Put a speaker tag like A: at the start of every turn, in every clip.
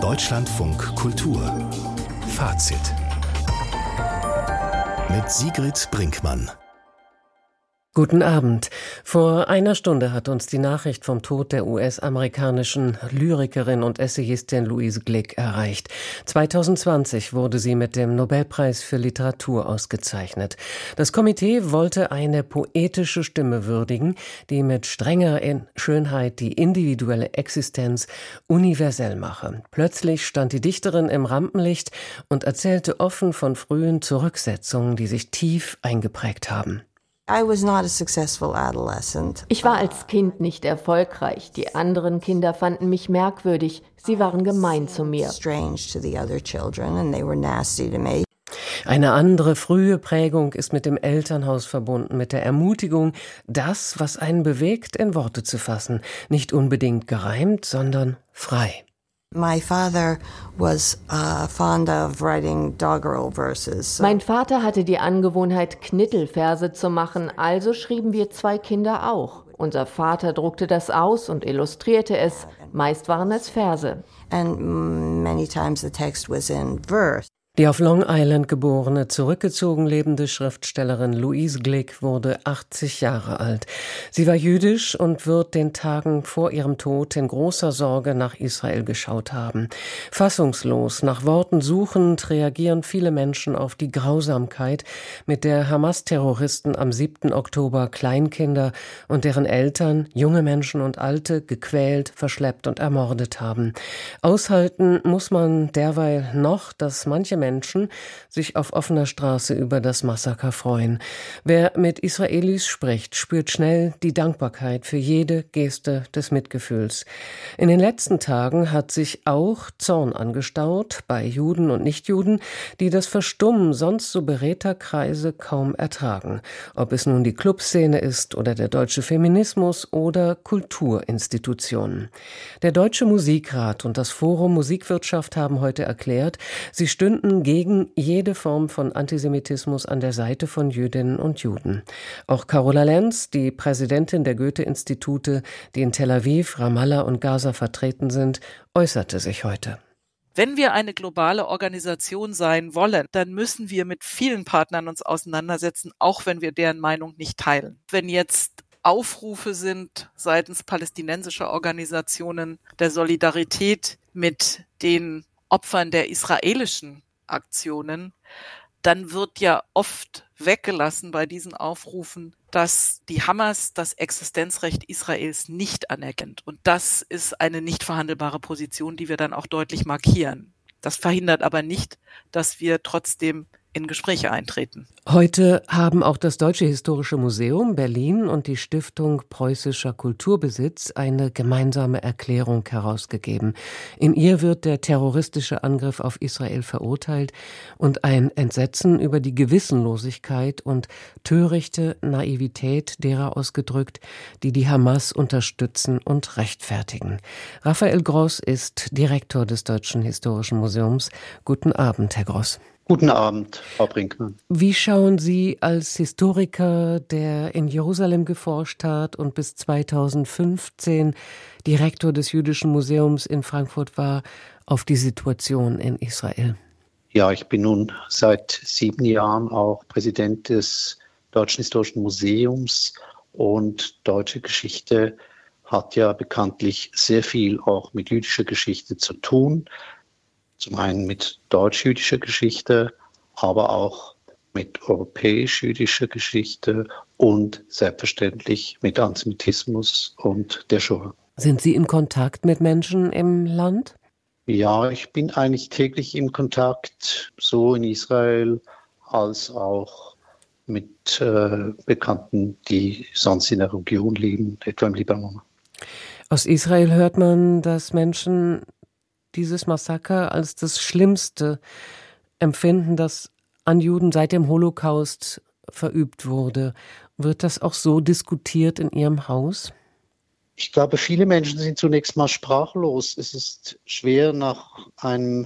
A: Deutschlandfunk Kultur Fazit mit Sigrid Brinkmann.
B: Guten Abend. Vor einer Stunde hat uns die Nachricht vom Tod der US-amerikanischen Lyrikerin und Essayistin Louise Glück erreicht. 2020 wurde sie mit dem Nobelpreis für Literatur ausgezeichnet. Das Komitee wollte eine poetische Stimme würdigen, die mit strenger Schönheit die individuelle Existenz universell mache. Plötzlich stand die Dichterin im Rampenlicht und erzählte offen von frühen Zurücksetzungen, die sich tief eingeprägt haben.
C: Ich war als Kind nicht erfolgreich. Die anderen Kinder fanden mich merkwürdig. Sie waren gemein zu mir.
B: Eine andere frühe Prägung ist mit dem Elternhaus verbunden, mit der Ermutigung, das, was einen bewegt, in Worte zu fassen. Nicht unbedingt gereimt, sondern frei.
C: Mein Vater hatte die Angewohnheit, Knittelverse zu machen, also schrieben wir zwei Kinder auch. Unser Vater druckte das aus und illustrierte es. Meist waren es Verse.
B: And many times the text was in verse. Die auf Long Island geborene, zurückgezogen lebende Schriftstellerin Louise Glück wurde 80 Jahre alt. Sie war jüdisch und wird den Tagen vor ihrem Tod in großer Sorge nach Israel geschaut haben. Fassungslos, nach Worten suchend, reagieren viele Menschen auf die Grausamkeit, mit der Hamas-Terroristen am 7. Oktober Kleinkinder und deren Eltern, junge Menschen und Alte, gequält, verschleppt und ermordet haben. Aushalten muss man derweil noch, dass manche Menschen sich auf offener Straße über das Massaker freuen. Wer mit Israelis spricht, spürt schnell die Dankbarkeit für jede Geste des Mitgefühls. In den letzten Tagen hat sich auch Zorn angestaut bei Juden und Nichtjuden, die das Verstummen sonst so beredter Kreise kaum ertragen. Ob es nun die Clubszene ist oder der deutsche Feminismus oder Kulturinstitutionen. Der Deutsche Musikrat und das Forum Musikwirtschaft haben heute erklärt, sie stünden gegen jede Form von Antisemitismus an der Seite von Jüdinnen und Juden. Auch Carola Lenz, die Präsidentin der Goethe-Institute, die in Tel Aviv, Ramallah und Gaza vertreten sind, äußerte sich heute.
D: Wenn wir eine globale Organisation sein wollen, dann müssen wir mit vielen Partnern uns auseinandersetzen, auch wenn wir deren Meinung nicht teilen. Wenn jetzt Aufrufe sind seitens palästinensischer Organisationen der Solidarität mit den Opfern der israelischen Aktionen, dann wird ja oft weggelassen bei diesen Aufrufen, dass die Hamas das Existenzrecht Israels nicht anerkennt. Und das ist eine nicht verhandelbare Position, die wir dann auch deutlich markieren. Das verhindert aber nicht, dass wir trotzdem in Gespräche eintreten.
B: Heute haben auch das Deutsche Historische Museum Berlin und die Stiftung Preußischer Kulturbesitz eine gemeinsame Erklärung herausgegeben. In ihr wird der terroristische Angriff auf Israel verurteilt und ein Entsetzen über die Gewissenlosigkeit und törichte Naivität derer ausgedrückt, die die Hamas unterstützen und rechtfertigen. Raphael Gross ist Direktor des Deutschen Historischen Museums. Guten Abend, Herr Gross.
E: Guten Abend, Frau Brinkmann.
B: Wie schauen Sie als Historiker, der in Jerusalem geforscht hat und bis 2015 Direktor des Jüdischen Museums in Frankfurt war, auf die Situation in Israel?
E: Ja, ich bin nun seit 7 Jahren auch Präsident des Deutschen Historischen Museums und deutsche Geschichte hat ja bekanntlich sehr viel auch mit jüdischer Geschichte zu tun. Zum einen mit deutsch-jüdischer Geschichte, aber auch mit europäisch-jüdischer Geschichte und selbstverständlich mit Antisemitismus und der Shoah.
B: Sind Sie in Kontakt mit Menschen im Land?
E: Ja, ich bin eigentlich täglich im Kontakt, so in Israel als auch mit Bekannten, die sonst in der Region leben, etwa im Libanon.
B: Aus Israel hört man, dass Menschen dieses Massaker als das Schlimmste empfinden, das an Juden seit dem Holocaust verübt wurde. Wird das auch so diskutiert in Ihrem Haus?
E: Ich glaube, viele Menschen sind zunächst mal sprachlos. Es ist schwer, nach einem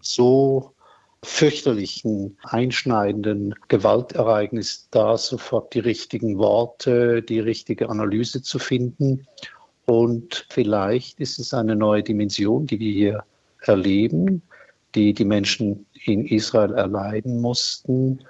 E: so fürchterlichen, einschneidenden Gewaltereignis da sofort die richtigen Worte, die richtige Analyse zu finden. Und vielleicht ist es eine neue Dimension, die wir hier erleben, die die Menschen in Israel erleiden mussten.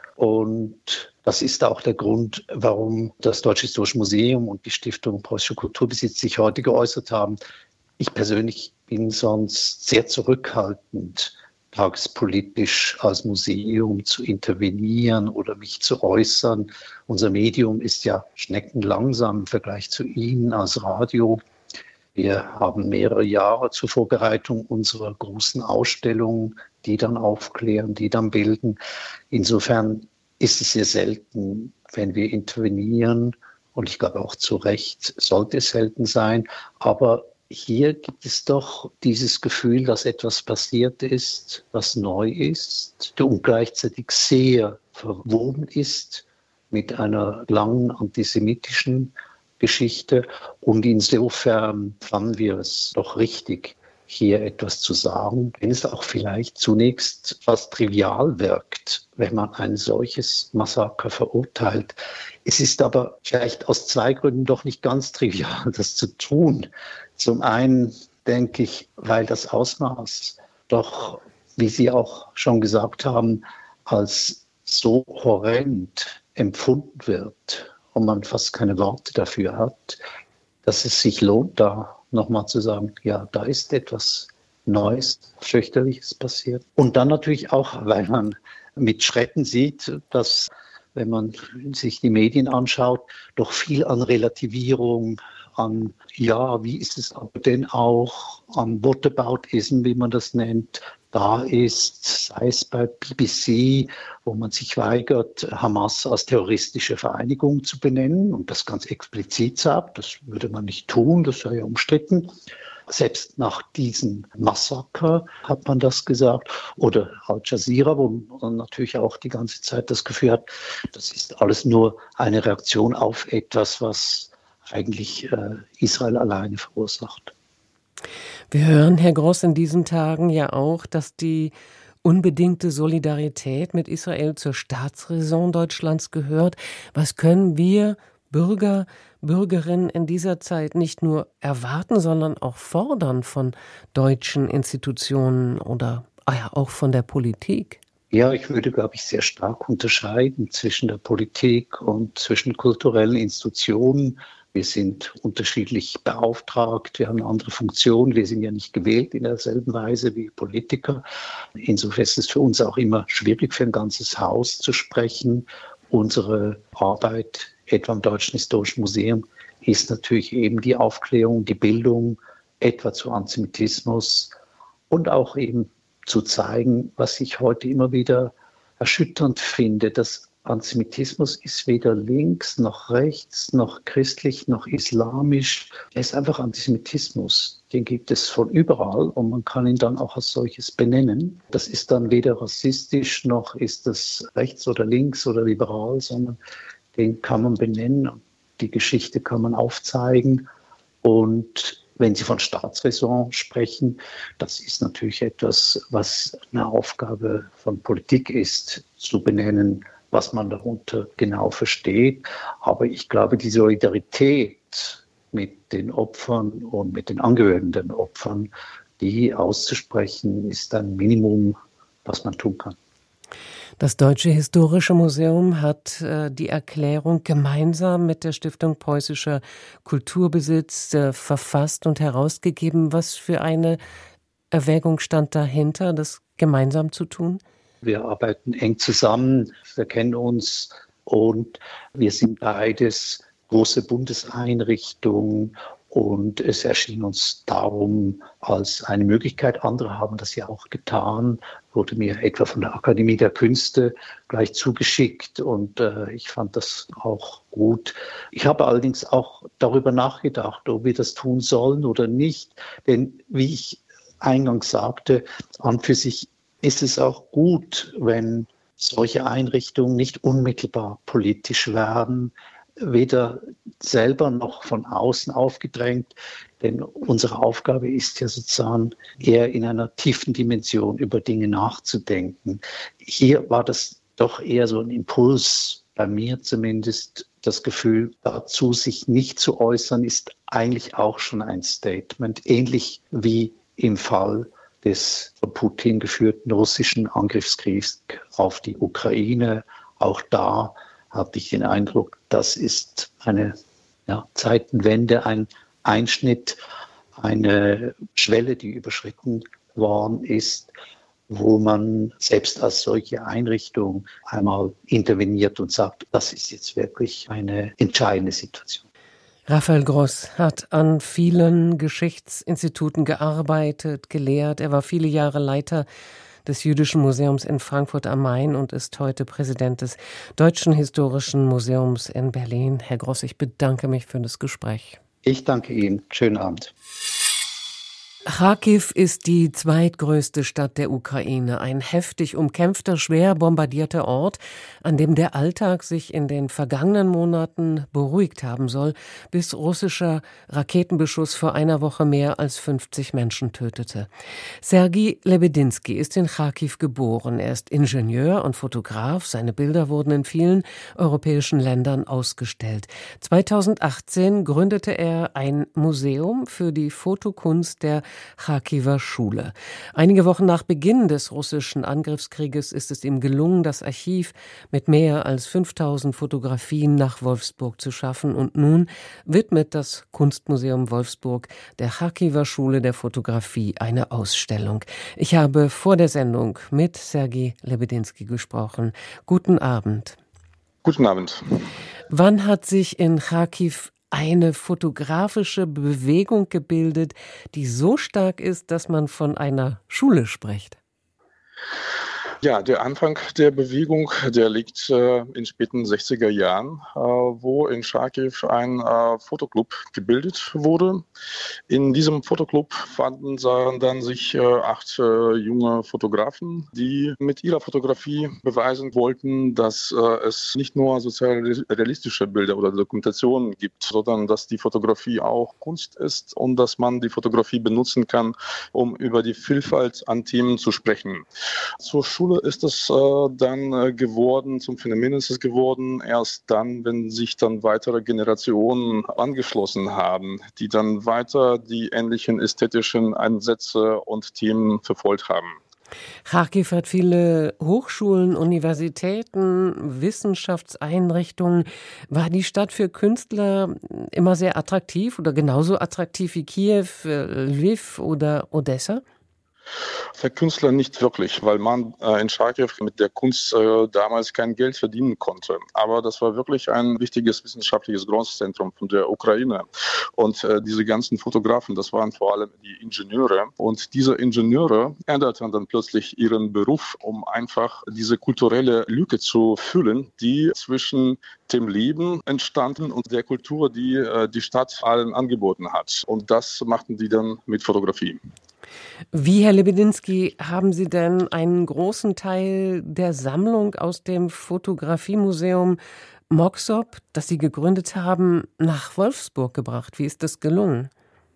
E: Und das ist auch der Grund, warum das Deutsche Historische Museum und die Stiftung Preußischer Kulturbesitz sich heute geäußert haben. Ich persönlich bin sonst sehr zurückhaltend, tagespolitisch als Museum zu intervenieren oder mich zu äußern. Unser Medium ist ja schneckenlangsam im Vergleich zu Ihnen als Radio. Wir haben mehrere Jahre zur Vorbereitung unserer großen Ausstellungen, die dann aufklären, die dann bilden. Insofern ist es sehr selten, wenn wir intervenieren. Und ich glaube auch zu Recht sollte es selten sein. Aber hier gibt es doch dieses Gefühl, dass etwas passiert ist, was neu ist und gleichzeitig sehr verwoben ist mit einer langen antisemitischen Geschichte. Und insofern fanden wir es doch richtig, hier etwas zu sagen, wenn es auch vielleicht zunächst fast trivial wirkt, wenn man ein solches Massaker verurteilt. Es ist aber vielleicht aus zwei Gründen doch nicht ganz trivial, das zu tun. Zum einen denke ich, weil das Ausmaß doch, wie Sie auch schon gesagt haben, als so horrend empfunden wird und man fast keine Worte dafür hat, dass es sich lohnt, da nochmal zu sagen, ja, da ist etwas Neues, Fürchterliches passiert. Und dann natürlich auch, weil man mit Schrecken sieht, dass, wenn man sich die Medien anschaut, doch viel an Relativierung, an, ja, wie ist es aber denn auch, an Whataboutism, wie man das nennt, da ist, sei es bei BBC, wo man sich weigert, Hamas als terroristische Vereinigung zu benennen und das ganz explizit sagt, das würde man nicht tun, das sei ja umstritten. Selbst nach diesem Massaker hat man das gesagt. Oder Al Jazeera, wo man natürlich auch die ganze Zeit das Gefühl hat, das ist alles nur eine Reaktion auf etwas, was eigentlich Israel alleine verursacht.
B: Wir hören, Herr Gross, in diesen Tagen ja auch, dass die unbedingte Solidarität mit Israel zur Staatsräson Deutschlands gehört. Was können wir Bürger, Bürgerinnen in dieser Zeit nicht nur erwarten, sondern auch fordern von deutschen Institutionen oder auch von der Politik?
E: Ja, ich würde, glaube ich, sehr stark unterscheiden zwischen der Politik und zwischen kulturellen Institutionen. Wir sind unterschiedlich beauftragt, wir haben eine andere Funktion, wir sind ja nicht gewählt in derselben Weise wie Politiker. Insofern ist es für uns auch immer schwierig, für ein ganzes Haus zu sprechen. Unsere Arbeit, etwa am Deutschen Historischen Museum, ist natürlich eben die Aufklärung, die Bildung, etwa zu Antisemitismus und auch eben zu zeigen, was ich heute immer wieder erschütternd finde, dass Antisemitismus ist weder links noch rechts noch christlich noch islamisch. Er ist einfach Antisemitismus. Den gibt es von überall und man kann ihn dann auch als solches benennen. Das ist dann weder rassistisch noch ist das rechts oder links oder liberal, sondern den kann man benennen und die Geschichte kann man aufzeigen. Und wenn Sie von Staatsräson sprechen, das ist natürlich etwas, was eine Aufgabe von Politik ist, zu benennen, was man darunter genau versteht. Aber ich glaube, die Solidarität mit den Opfern und mit den Angehörigen der Opfern, die auszusprechen, ist ein Minimum, was man tun kann.
B: Das Deutsche Historische Museum hat die Erklärung gemeinsam mit der Stiftung Preußischer Kulturbesitz verfasst und herausgegeben. Was für eine Erwägung stand dahinter, das gemeinsam zu tun?
E: Wir arbeiten eng zusammen, wir kennen uns und wir sind beides große Bundeseinrichtungen und es erschien uns darum als eine Möglichkeit. Andere haben das ja auch getan, wurde mir etwa von der Akademie der Künste gleich zugeschickt und ich fand das auch gut. Ich habe allerdings auch darüber nachgedacht, ob wir das tun sollen oder nicht, denn wie ich eingangs sagte, an für sich ist es auch gut, wenn solche Einrichtungen nicht unmittelbar politisch werden, weder selber noch von außen aufgedrängt. Denn unsere Aufgabe ist ja sozusagen eher in einer tiefen Dimension über Dinge nachzudenken. Hier war das doch eher so ein Impuls, bei mir zumindest, das Gefühl dazu, sich nicht zu äußern, ist eigentlich auch schon ein Statement, ähnlich wie im Fall des von Putin geführten russischen Angriffskriegs auf die Ukraine. Auch da hatte ich den Eindruck, das ist eine Zeitenwende, ein Einschnitt, eine Schwelle, die überschritten worden ist, wo man selbst als solche Einrichtung einmal interveniert und sagt, das ist jetzt wirklich eine entscheidende Situation.
B: Raphael Gross hat an vielen Geschichtsinstituten gearbeitet, gelehrt. Er war viele Jahre Leiter des Jüdischen Museums in Frankfurt am Main und ist heute Präsident des Deutschen Historischen Museums in Berlin. Herr Gross, ich bedanke mich für das Gespräch.
E: Ich danke Ihnen. Schönen Abend.
B: Charkiw ist die zweitgrößte Stadt der Ukraine, ein heftig umkämpfter, schwer bombardierter Ort, an dem der Alltag sich in den vergangenen Monaten beruhigt haben soll, bis russischer Raketenbeschuss vor einer Woche mehr als 50 Menschen tötete. Sergei Lebedinsky ist in Charkiw geboren. Er ist Ingenieur und Fotograf. Seine Bilder wurden in vielen europäischen Ländern ausgestellt. 2018 gründete er ein Museum für die Fotokunst der Charkiwer Schule. Einige Wochen nach Beginn des russischen Angriffskrieges ist es ihm gelungen, das Archiv mit mehr als 5000 Fotografien nach Wolfsburg zu schaffen. Und nun widmet das Kunstmuseum Wolfsburg der Charkiwer Schule der Fotografie eine Ausstellung. Ich habe vor der Sendung mit Sergei Lebedinsky gesprochen. Guten Abend.
F: Guten Abend.
B: Wann hat sich in Charkiw eine fotografische Bewegung gebildet, die so stark ist, dass man von einer Schule spricht?
F: Ja, der Anfang der Bewegung, der liegt in späten 60er Jahren, wo in Charkiw ein Fotoclub gebildet wurde. In diesem Fotoclub fanden dann sich 8 junge Fotografen, die mit ihrer Fotografie beweisen wollten, dass es nicht nur sozialrealistische Bilder oder Dokumentationen gibt, sondern dass die Fotografie auch Kunst ist und dass man die Fotografie benutzen kann, um über die Vielfalt an Themen zu sprechen. Zur Schule ist es dann geworden, zum Phänomen ist es geworden, erst dann, wenn sich dann weitere Generationen angeschlossen haben, die dann weiter die ähnlichen ästhetischen Ansätze und Themen verfolgt haben.
B: Charkiw hat viele Hochschulen, Universitäten, Wissenschaftseinrichtungen. War die Stadt für Künstler immer sehr attraktiv oder genauso attraktiv wie Kiew, Lviv oder Odessa?
F: Für Künstler nicht wirklich, weil man in Charkiw mit der Kunst damals kein Geld verdienen konnte. Aber das war wirklich ein wichtiges wissenschaftliches Großzentrum von der Ukraine. Und diese ganzen Fotografen, das waren vor allem die Ingenieure. Und diese Ingenieure änderten dann plötzlich ihren Beruf, um einfach diese kulturelle Lücke zu füllen, die zwischen dem Leben entstanden und der Kultur, die die Stadt allen angeboten hat. Und das machten die dann mit Fotografie.
B: Wie, Herr Lebedinsky, haben Sie denn einen großen Teil der Sammlung aus dem Fotografiemuseum Moksop, das Sie gegründet haben, nach Wolfsburg gebracht? Wie ist das gelungen?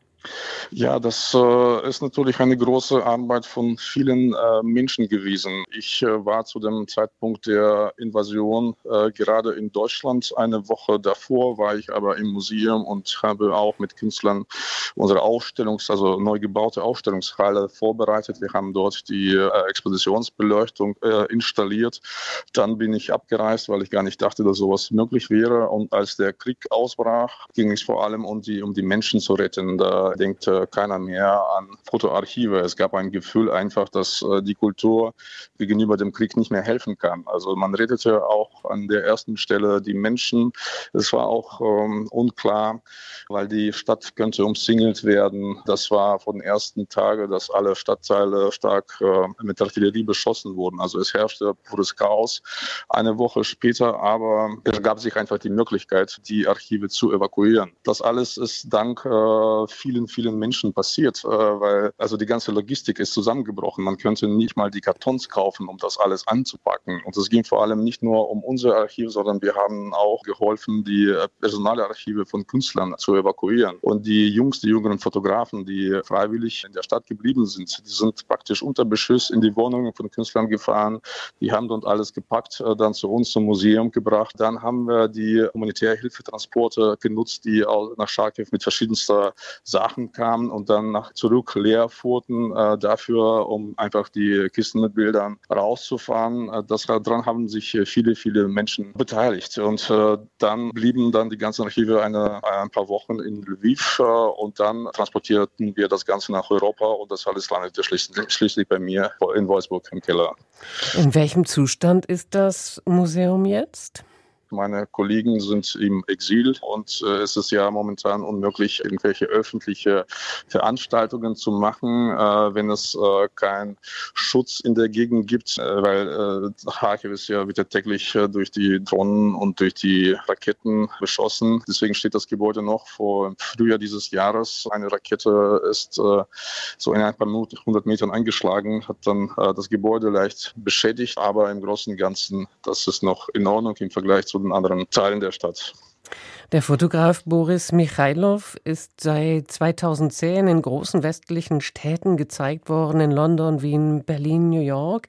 F: Ja, das ist natürlich eine große Arbeit von vielen Menschen gewesen. Ich war zu dem Zeitpunkt der Invasion gerade in Deutschland. Eine Woche davor war ich aber im Museum und habe auch mit Künstlern unsere neu gebaute Ausstellungshalle vorbereitet. Wir haben dort die Expositionsbeleuchtung installiert. Dann bin ich abgereist, weil ich gar nicht dachte, dass sowas möglich wäre. Und als der Krieg ausbrach, ging es vor allem um die Menschen zu retten. Da denkt keiner mehr an Fotoarchive. Es gab ein Gefühl einfach, dass die Kultur gegenüber dem Krieg nicht mehr helfen kann. Also man rettete auch an der ersten Stelle die Menschen. Es war auch unklar, weil die Stadt könnte umzingelt werden. Das war von den ersten Tagen, dass alle Stadtteile stark mit Artillerie beschossen wurden. Also es herrschte pures Chaos. Eine Woche später aber ergab sich einfach die Möglichkeit, die Archive zu evakuieren. Das alles ist dank vielen Menschen passiert, weil also die ganze Logistik ist zusammengebrochen. Man könnte nicht mal die Kartons kaufen, um das alles anzupacken. Und es ging vor allem nicht nur um unser Archiv, sondern wir haben auch geholfen, die Personalarchive von Künstlern zu evakuieren. Und die jüngeren Fotografen, die freiwillig in der Stadt geblieben sind, die sind praktisch unter Beschuss in die Wohnungen von Künstlern gefahren. Die haben dort alles gepackt, dann zu uns zum Museum gebracht. Dann haben wir die Humanitärhilfetransporte genutzt, die auch nach Charkiw mit verschiedenster Sachen machen kam und dann zurück leer fuhrten dafür, um einfach die Kisten mit Bildern rauszufahren. Daran haben sich viele, viele Menschen beteiligt. Und dann blieben dann die ganzen Archive ein paar Wochen in Lviv und dann transportierten wir das Ganze nach Europa und das alles landete schließlich bei mir in Wolfsburg im Keller.
B: In welchem Zustand ist das Museum jetzt?
F: Meine Kollegen sind im Exil und es ist ja momentan unmöglich, irgendwelche öffentliche Veranstaltungen zu machen, wenn es keinen Schutz in der Gegend gibt, weil Charkiw wird ja täglich durch die Drohnen und durch die Raketen beschossen. Deswegen steht das Gebäude noch. Vor Frühjahr dieses Jahres eine Rakete ist so in ein paar 100 Metern eingeschlagen, hat dann das Gebäude leicht beschädigt, aber im Großen und Ganzen, das ist noch in Ordnung im Vergleich zu den anderen Teilen der Stadt.
B: Der Fotograf Boris Michailov ist seit 2010 in großen westlichen Städten gezeigt worden, in London, Wien, Berlin, New York.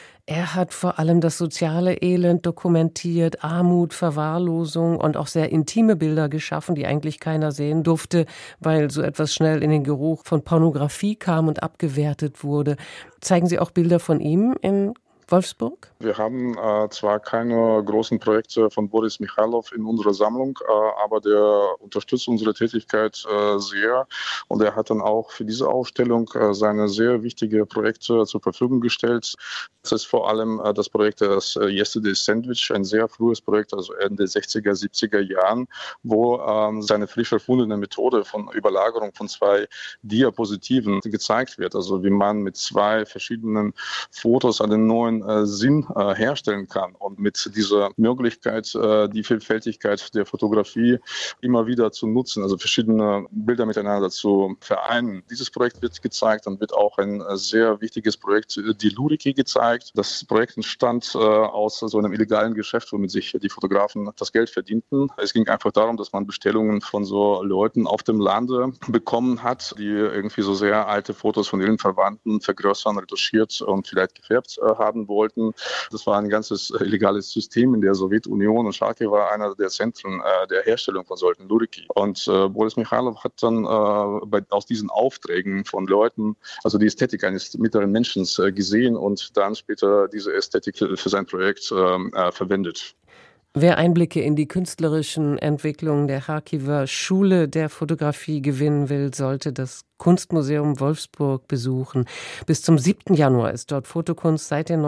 B: Er hat vor allem das soziale Elend dokumentiert, Armut, Verwahrlosung und auch sehr intime Bilder geschaffen, die eigentlich keiner sehen durfte, weil so etwas schnell in den Geruch von Pornografie kam und abgewertet wurde. Zeigen Sie auch Bilder von ihm in Wolfsburg?
F: Wir haben zwar keine großen Projekte von Boris Michailov in unserer Sammlung, aber der unterstützt unsere Tätigkeit sehr und er hat dann auch für diese Ausstellung seine sehr wichtige Projekte zur Verfügung gestellt. Das ist vor allem das Projekt das Yesterday Sandwich, ein sehr frühes Projekt, also Ende 60er, 70er Jahren, wo seine frisch erfundene Methode von Überlagerung von 2 Diapositiven gezeigt wird. Also wie man mit 2 verschiedenen Fotos einen neuen Sinn herstellen kann und mit dieser Möglichkeit, die Vielfältigkeit der Fotografie immer wieder zu nutzen, also verschiedene Bilder miteinander zu vereinen. Dieses Projekt wird gezeigt, dann wird auch ein sehr wichtiges Projekt, die Luriki, gezeigt. Das Projekt entstand aus so einem illegalen Geschäft, womit sich die Fotografen das Geld verdienten. Es ging einfach darum, dass man Bestellungen von so Leuten auf dem Lande bekommen hat, die irgendwie so sehr alte Fotos von ihren Verwandten vergrößern, retuschiert und vielleicht gefärbt haben wollten. Das war ein ganzes illegales System in der Sowjetunion und Charkiw war einer der Zentren der Herstellung von solchen Luriki. Und Boris Michailov hat dann aus diesen Aufträgen von Leuten, also die Ästhetik eines mittleren Menschen gesehen und dann später diese Ästhetik für sein Projekt verwendet.
B: Wer Einblicke in die künstlerischen Entwicklungen der Charkiwer Schule der Fotografie gewinnen will, sollte das Kunstmuseum Wolfsburg besuchen. Bis zum 7. Januar ist dort Fotokunst seit den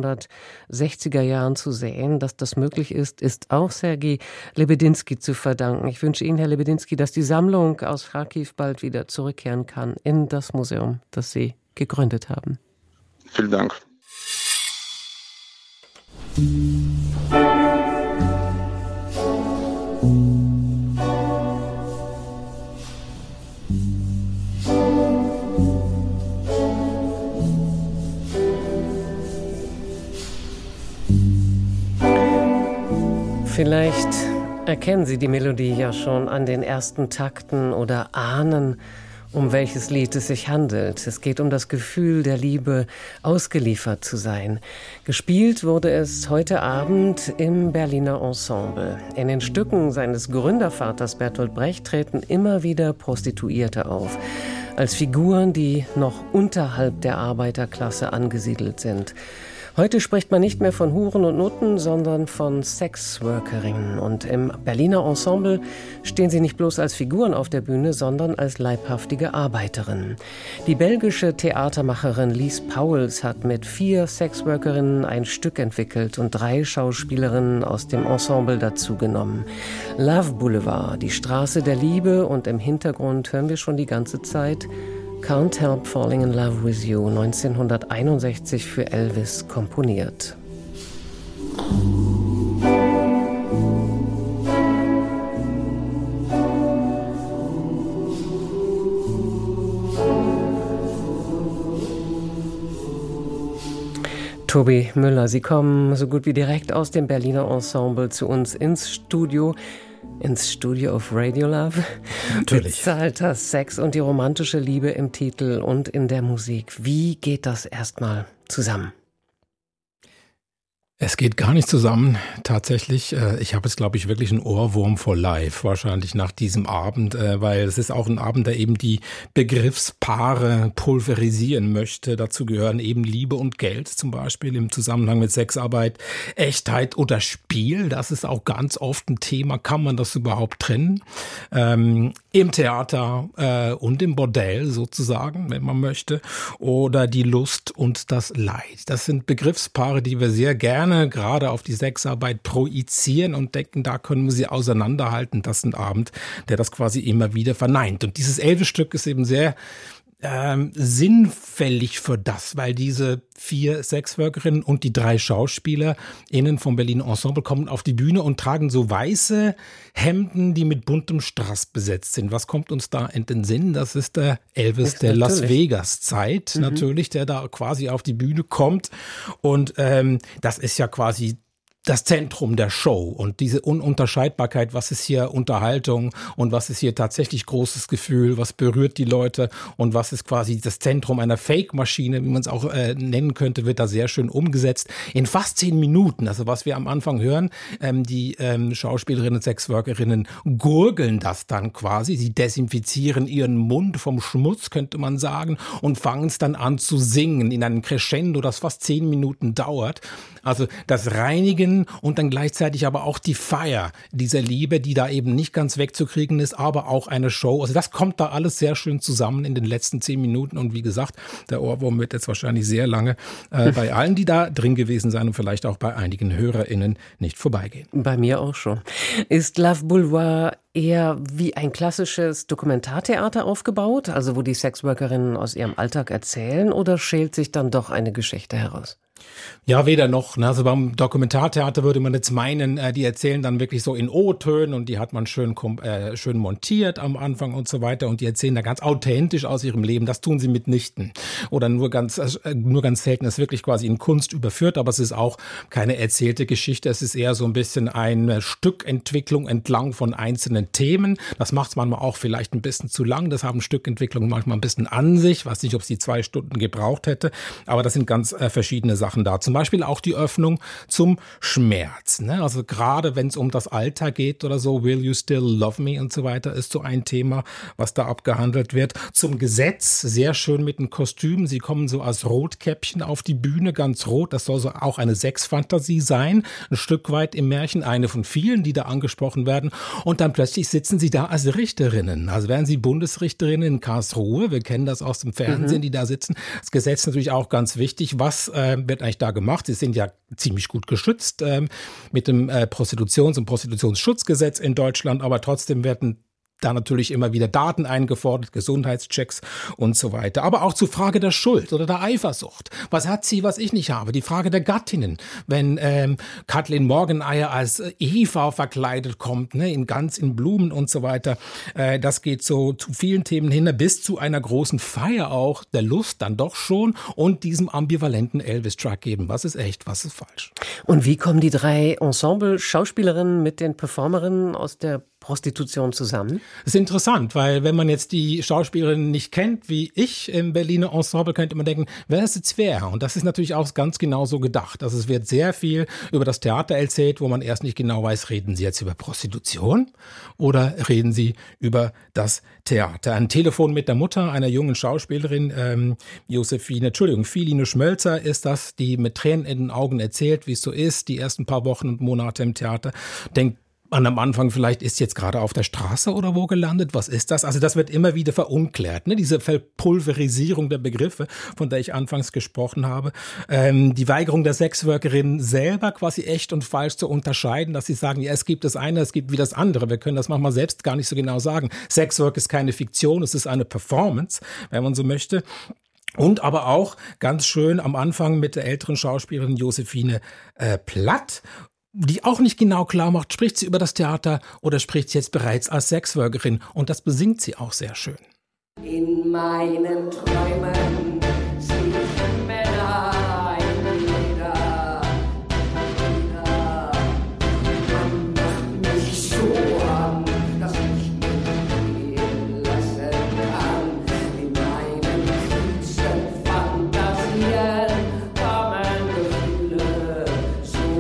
B: 1960er Jahren zu sehen. Dass das möglich ist, ist auch Sergej Lebedinsky zu verdanken. Ich wünsche Ihnen, Herr Lebedinsky, dass die Sammlung aus Charkiw bald wieder zurückkehren kann in das Museum, das Sie gegründet haben.
F: Vielen Dank.
B: Vielleicht erkennen Sie die Melodie ja schon an den ersten Takten oder ahnen, um welches Lied es sich handelt. Es geht um das Gefühl der Liebe, ausgeliefert zu sein. Gespielt wurde es heute Abend im Berliner Ensemble. In den Stücken seines Gründervaters Bertolt Brecht treten immer wieder Prostituierte auf. Als Figuren, die noch unterhalb der Arbeiterklasse angesiedelt sind. Heute spricht man nicht mehr von Huren und Nutten, sondern von Sexworkerinnen. Und im Berliner Ensemble stehen sie nicht bloß als Figuren auf der Bühne, sondern als leibhaftige Arbeiterinnen. Die belgische Theatermacherin Lies Pauwels hat mit 4 Sexworkerinnen ein Stück entwickelt und 3 Schauspielerinnen aus dem Ensemble dazugenommen. Love Boulevard, die Straße der Liebe, und im Hintergrund hören wir schon die ganze Zeit Can't Help Falling in Love with You, 1961 für Elvis komponiert. Tobi Müller, Sie kommen so gut wie direkt aus dem Berliner Ensemble zu uns ins Studio of Radiolove.
A: Natürlich.
B: Bezahlter Sex und die romantische Liebe im Titel und in der Musik. Wie geht das erstmal zusammen?
G: Es geht gar nicht zusammen, tatsächlich. Ich habe jetzt, glaube ich, wirklich einen Ohrwurm for life, wahrscheinlich nach diesem Abend, weil es ist auch ein Abend, der eben die Begriffspaare pulverisieren möchte. Dazu gehören eben Liebe und Geld zum Beispiel im Zusammenhang mit Sexarbeit, Echtheit oder Spiel. Das ist auch ganz oft ein Thema. Kann man das überhaupt trennen? Im Theater und im Bordell sozusagen, wenn man möchte. Oder die Lust und das Leid. Das sind Begriffspaare, die wir sehr gerne gerade auf die Sexarbeit projizieren und denken, da können wir sie auseinanderhalten. Das ist ein Abend, der das quasi immer wieder verneint. Und dieses Elvis-Stück ist eben sehr sinnfällig für das, weil diese 4 Sexworkerinnen und die 3 SchauspielerInnen vom Berliner Ensemble kommen auf die Bühne und tragen so weiße Hemden, die mit buntem Strass besetzt sind. Was kommt uns da in den Sinn? Das ist der Elvis der Las Vegas Zeit, natürlich, der da quasi auf die Bühne kommt. Und das ist ja quasi das Zentrum der Show und diese Ununterscheidbarkeit, was ist hier Unterhaltung und was ist hier tatsächlich großes Gefühl, was berührt die Leute und was ist quasi das Zentrum einer Fake-Maschine, wie man es auch nennen könnte, wird da sehr schön umgesetzt. In fast 10 Minuten, also was wir am Anfang hören, die Schauspielerinnen und Sexworkerinnen gurgeln das dann quasi, sie desinfizieren ihren Mund vom Schmutz, könnte man sagen, und fangen es dann an zu singen in einem Crescendo, das fast 10 Minuten dauert. Also das Reinigen und dann gleichzeitig aber auch die Feier dieser Liebe, die da eben nicht ganz wegzukriegen ist, aber auch eine Show. Also das kommt da alles sehr schön zusammen in den letzten 10 Minuten. Und wie gesagt, der Ohrwurm wird jetzt wahrscheinlich sehr lange bei allen, die da drin gewesen sein und vielleicht auch bei einigen HörerInnen nicht vorbeigehen.
B: Bei mir auch schon. Ist Love Boulevard eher wie ein klassisches Dokumentartheater aufgebaut, also wo die Sexworkerinnen aus ihrem Alltag erzählen, oder schält sich dann doch eine Geschichte heraus?
G: Ja, weder noch. Also beim Dokumentartheater würde man jetzt meinen, die erzählen dann wirklich so in O-Tönen und die hat man schön montiert am Anfang und so weiter und die erzählen da ganz authentisch aus ihrem Leben. Das tun sie mitnichten. Oder nur ganz selten. Es ist wirklich quasi in Kunst überführt, aber es ist auch keine erzählte Geschichte. Es ist eher so ein bisschen eine Stückentwicklung entlang von einzelnen Themen. Das macht es manchmal auch vielleicht ein bisschen zu lang. Das haben Stückentwicklungen manchmal ein bisschen an sich. Ich weiß nicht, ob es die 2 Stunden gebraucht hätte, aber das sind ganz verschiedene Sachen da. Zum Beispiel auch die Öffnung zum Schmerz. Ne? Also gerade wenn es um das Alter geht oder so, Will You Still Love Me und so weiter, ist so ein Thema, was da abgehandelt wird. Zum Gesetz, sehr schön mit den Kostümen. Sie kommen so als Rotkäppchen auf die Bühne, ganz rot. Das soll so auch eine Sexfantasie sein. Ein Stück weit im Märchen, eine von vielen, die da angesprochen werden. Und dann plötzlich sitzen sie da als Richterinnen. Also werden sie Bundesrichterinnen in Karlsruhe. Wir kennen das aus dem Fernsehen, die da sitzen. Das Gesetz natürlich auch ganz wichtig. Was wird eigentlich da gemacht? Sie sind ja ziemlich gut geschützt mit dem Prostitutions- und Prostitutionsschutzgesetz in Deutschland, aber trotzdem werden da natürlich immer wieder Daten eingefordert, Gesundheitschecks und so weiter. Aber auch zur Frage der Schuld oder der Eifersucht. Was hat sie, was ich nicht habe? Die Frage der Gattinnen. Wenn Kathleen Morgeneier als Eva verkleidet kommt, ne, in Blumen und so weiter. Das geht so zu vielen Themen hin, bis zu einer großen Feier auch, der Lust dann doch schon und diesem ambivalenten Elvis-Track geben. Was ist echt, was ist falsch?
B: Und wie kommen die 3 Ensemble-Schauspielerinnen mit den Performerinnen aus der Prostitution zusammen?
G: Das ist interessant, weil wenn man jetzt die Schauspielerinnen nicht kennt, wie ich im Berliner Ensemble, könnte man denken, wer ist jetzt wer? Und das ist natürlich auch ganz genau so gedacht. Also es wird sehr viel über das Theater erzählt, wo man erst nicht genau weiß, reden sie jetzt über Prostitution oder reden sie über das Theater. Ein Telefon mit der Mutter einer jungen Schauspielerin, Philine Schmölzer ist das, die mit Tränen in den Augen erzählt, wie es so ist, die ersten paar Wochen und Monate im Theater. Denkt man am Anfang vielleicht, ist jetzt gerade auf der Straße oder wo gelandet? Was ist das? Also das wird immer wieder verunklärt, ne? Diese Verpulverisierung der Begriffe, von der ich anfangs gesprochen habe. Die Weigerung der Sexworkerinnen selber quasi echt und falsch zu unterscheiden, dass sie sagen, ja, es gibt das eine, es gibt wie das andere. Wir können das manchmal selbst gar nicht so genau sagen. Sexwork ist keine Fiktion, es ist eine Performance, wenn man so möchte. Und aber auch ganz schön am Anfang mit der älteren Schauspielerin Josephine Platt, die auch nicht genau klar macht, spricht sie über das Theater oder spricht sie jetzt bereits als Sexworkerin. Und das besingt sie auch sehr schön.
H: In meinen Träumen sehe ich Männer ein Lieder. Man macht mich so an, dass ich nicht gehen lassen kann. In meinen kühnsten Fantasien kommen Gefühle so